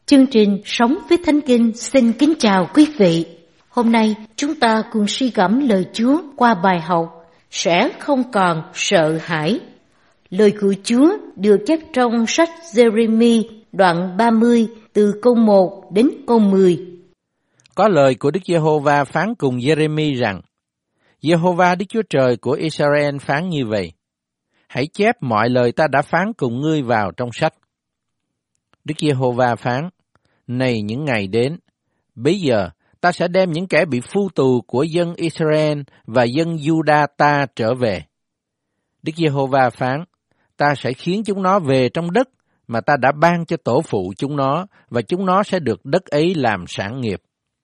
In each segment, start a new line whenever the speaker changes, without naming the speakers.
Chương trình Sống với Thánh Kinh xin kính chào quý vị. Hôm nay chúng ta cùng suy gẫm lời Chúa qua bài học Sẽ không còn sợ hãi. Lời của Chúa được chép trong sách Giê-rê-mi đoạn 30 từ câu 1 đến câu 10.
Có lời của Đức Giê-hô-va phán cùng Giê-rê-mi rằng: Giê-hô-va Đức Chúa Trời của Israel phán như vậy: Hãy chép mọi lời ta đã phán cùng ngươi vào trong sách. Đức Giê-hô-va phán: Này những ngày đến, bấy giờ ta sẽ đem những kẻ bị phu tù của dân Israel và dân Giu-đa ta trở về. Đức Giê-hô-va phán: Ta sẽ khiến chúng nó về trong đất mà ta đã ban cho tổ phụ chúng nó, và chúng nó sẽ được đất ấy làm sản nghiệp.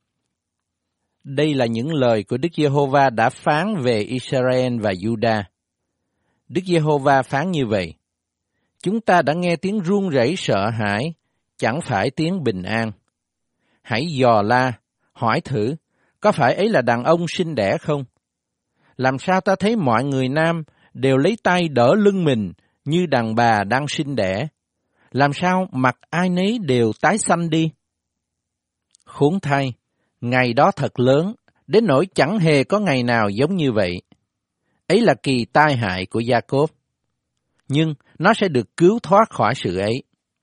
Đây là những lời của Đức Giê-hô-va đã phán về Israel và Giu-đa. Đức Giê-hô-va phán như vậy: Chúng ta đã nghe tiếng run rẩy sợ hãi, chẳng phải tiếng bình an. Hãy dò la, hỏi thử, có phải ấy là đàn ông sinh đẻ không? Làm sao ta thấy mọi người nam đều lấy tay đỡ lưng mình như đàn bà đang sinh đẻ? Làm sao mặt ai nấy đều tái xanh đi? Khốn thay, ngày đó thật lớn, đến nỗi chẳng hề có ngày nào giống như vậy. Ấy là kỳ tai hại của Gia-cốp, nhưng nó sẽ được cứu thoát khỏi sự ấy.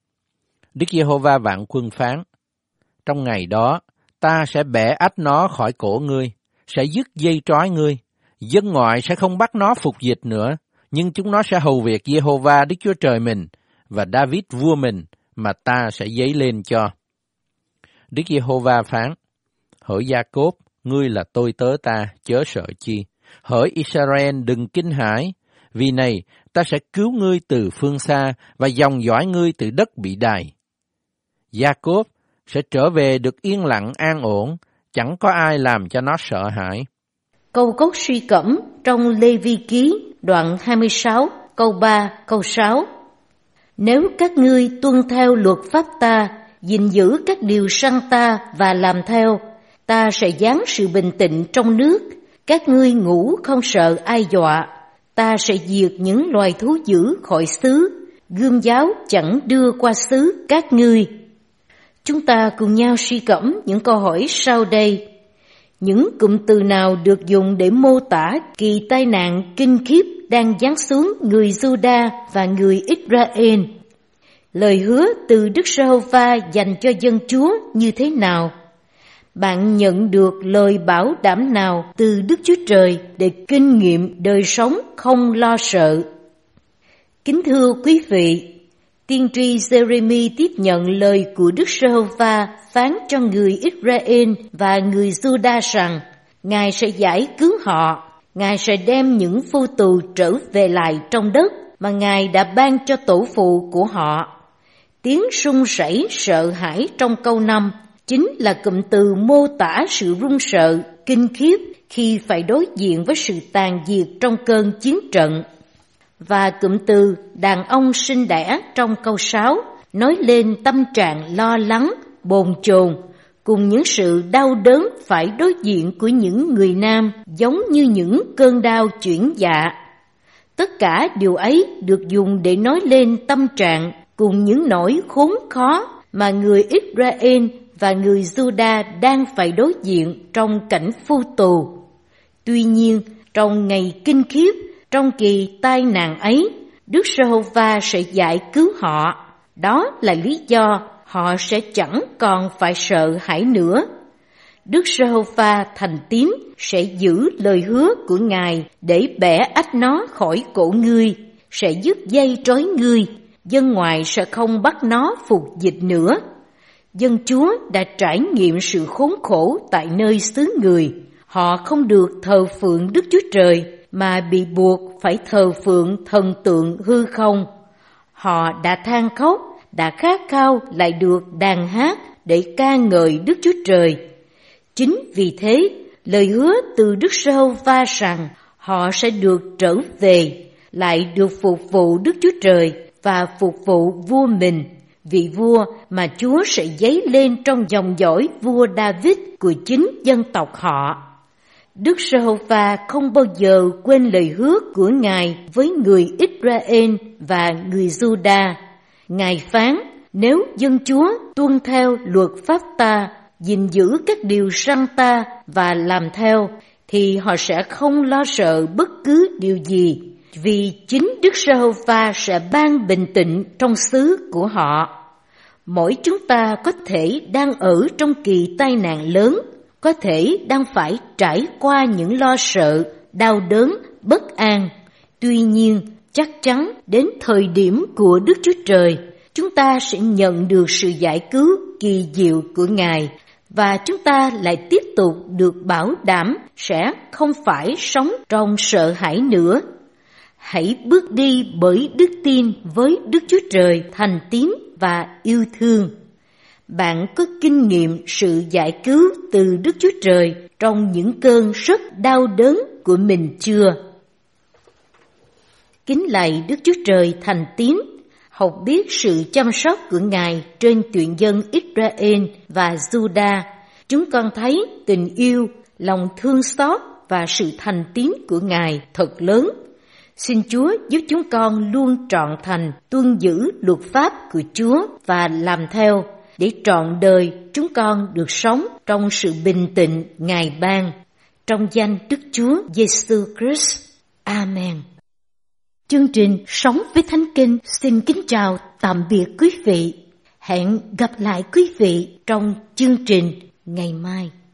Đức Giê-hô-va vạn quân phán: Trong ngày đó, ta sẽ bẻ ách nó khỏi cổ ngươi, sẽ dứt dây trói ngươi. Dân ngoại sẽ không bắt nó phục dịch nữa, nhưng chúng nó sẽ hầu việc Giê-hô-va Đức Chúa Trời mình và David vua mình mà ta sẽ dấy lên cho. Đức Giê-hô-va phán: Hỡi Gia-cốp, ngươi là tôi tớ ta, chớ sợ chi. Hỡi Israel, đừng kinh hãi, vì này ta sẽ cứu ngươi từ phương xa và dòng dõi ngươi từ đất bị đày. Gia-cốp sẽ trở về được yên lặng an ổn, chẳng có ai làm cho nó sợ hãi.
Câu cốt suy cẩm trong Lê-vi-ký đoạn 26 câu 3 câu 6. Nếu các ngươi tuân theo luật pháp ta, gìn giữ các điều răn ta và làm theo, ta sẽ giáng sự bình tĩnh trong nước, các ngươi ngủ không sợ ai dọa. Ta sẽ diệt những loài thú dữ khỏi xứ, gươm giáo chẳng đưa qua xứ các ngươi. Chúng ta cùng nhau suy gẫm những câu hỏi sau đây. Những cụm từ nào được dùng để mô tả kỳ tai nạn kinh khiếp đang giáng xuống người Giu-đa và người Israel? Lời hứa từ Đức Giê-hô-va dành cho dân Chúa như thế nào? Bạn nhận được lời bảo đảm nào từ Đức Chúa Trời để kinh nghiệm đời sống không lo sợ? Kính thưa quý vị, tiên tri Giê-rê-mi tiếp nhận lời của Đức Giê-hô-va phán cho người Israel và người Giu-đa rằng Ngài sẽ giải cứu họ, Ngài sẽ đem những phu tù trở về lại trong đất mà Ngài đã ban cho tổ phụ của họ. Tiếng run rẩy sợ hãi trong câu 5 chính là cụm từ mô tả sự run sợ, kinh khiếp khi phải đối diện với sự tàn diệt trong cơn chiến trận. Và cụm từ đàn ông sinh đẻ trong câu 6 nói lên tâm trạng lo lắng, bồn chồn, cùng những sự đau đớn phải đối diện của những người nam giống như những cơn đau chuyển dạ. Tất cả điều ấy được dùng để nói lên tâm trạng cùng những nỗi khốn khó mà người Israel và người Giu-đa đang phải đối diện trong cảnh phu tù. Tuy nhiên, trong ngày kinh khiếp, trong kỳ tai nạn ấy, Đức Giê-hô-va sẽ giải cứu họ. Đó là lý do họ sẽ chẳng còn phải sợ hãi nữa. Đức Giê-hô-va thành tín sẽ giữ lời hứa của Ngài để bẻ ách nó khỏi cổ ngươi, sẽ dứt dây trói ngươi, dân ngoại sẽ không bắt nó phục dịch nữa. Dân Chúa đã trải nghiệm sự khốn khổ tại nơi xứ người. Họ không được thờ phượng Đức Chúa Trời mà bị buộc phải thờ phượng thần tượng hư không. Họ đã than khóc, đã khát khao lại được đàn hát để ca ngợi Đức Chúa Trời. Chính vì thế, lời hứa từ Đức Giê-hô-va rằng họ sẽ được trở về, lại được phục vụ Đức Chúa Trời và phục vụ vua mình, vị vua mà Chúa sẽ dấy lên trong dòng dõi vua David của chính dân tộc họ. Đức Giê-hô-va không bao giờ quên lời hứa của Ngài với người Israel và người Giu-đa. Ngài phán, Nếu dân Chúa tuân theo luật pháp ta, gìn giữ các điều răn ta và làm theo, thì họ sẽ không lo sợ bất cứ điều gì, vì chính Đức Giê-hô-va sẽ ban bình tĩnh trong xứ của họ. Mỗi chúng ta có thể đang ở trong kỳ tai nạn lớn, có thể đang phải trải qua những lo sợ, đau đớn, bất an. Tuy nhiên, chắc chắn đến thời điểm của Đức Chúa Trời, chúng ta sẽ nhận được sự giải cứu kỳ diệu của Ngài, và chúng ta lại tiếp tục được bảo đảm sẽ không phải sống trong sợ hãi nữa. Hãy bước đi bởi đức tin với Đức Chúa Trời thành tín và yêu thương. Bạn có kinh nghiệm sự giải cứu từ Đức Chúa Trời trong những cơn rất đau đớn của mình chưa? Kính lạy Đức Chúa Trời thành tín, học biết sự chăm sóc của Ngài trên tuyện dân Israel và Juda. Chúng con thấy tình yêu, lòng thương xót và sự thành tín của Ngài thật lớn. Xin Chúa giúp chúng con luôn trọn thành tuân giữ luật pháp của Chúa và làm theo, để trọn đời chúng con được sống trong sự bình tĩnh Ngài ban. Trong danh Đức Chúa Giêsu Christ. Amen. Chương trình Sống với Thánh Kinh xin kính chào tạm biệt quý vị. Hẹn gặp lại quý vị trong chương trình ngày mai.